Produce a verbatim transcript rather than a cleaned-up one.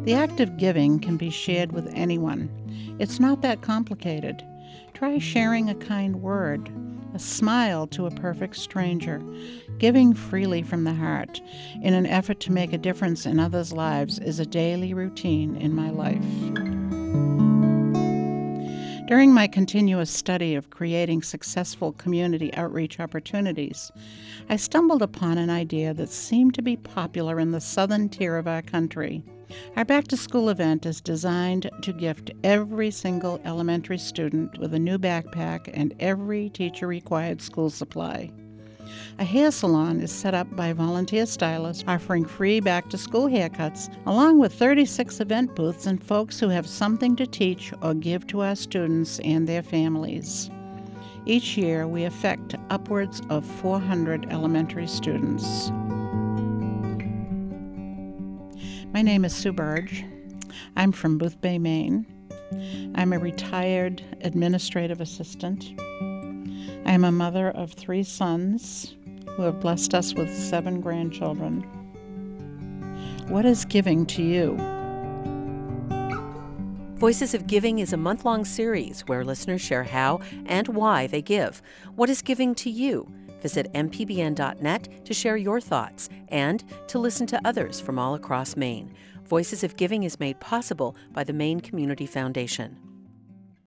The act of giving can be shared with anyone. It's not that complicated. Try sharing a kind word, a smile to a perfect stranger, giving freely from the heart in an effort to make a difference in others' lives is a daily routine in my life. During my continuous study of creating successful community outreach opportunities, I stumbled upon an idea that seemed to be popular in the southern tier of our country. Our back-to-school event is designed to gift every single elementary student with a new backpack and every teacher-required school supply. A hair salon is set up by volunteer stylists offering free back-to-school haircuts, along with thirty-six event booths and folks who have something to teach or give to our students and their families. Each year, we affect upwards of four hundred elementary students. My name is Sue Burge. I'm from Boothbay, Maine. I'm a retired administrative assistant. I am a mother of three sons who have blessed us with seven grandchildren. What is giving to you? Voices of Giving is a month-long series where listeners share how and why they give. What is giving to you? Visit m p b n dot net to share your thoughts and to listen to others from all across Maine. Voices of Giving is made possible by the Maine Community Foundation.